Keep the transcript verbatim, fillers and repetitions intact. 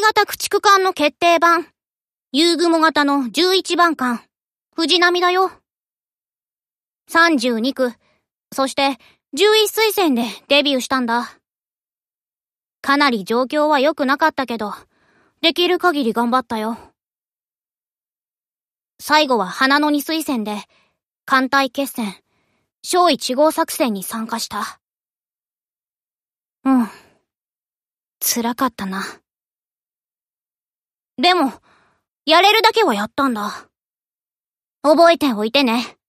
型駆逐艦の決定版。夕雲型のじゅういちばん艦。藤波だよ。さんじゅうにく、そしてじゅういち推薦でデビューしたんだ。かなり状況は良くなかったけど、できる限り頑張ったよ。最後は花のに推薦で、艦隊決戦、小いち号作戦に参加した。うん。辛かったな。でも、やれるだけはやったんだ。覚えておいてね。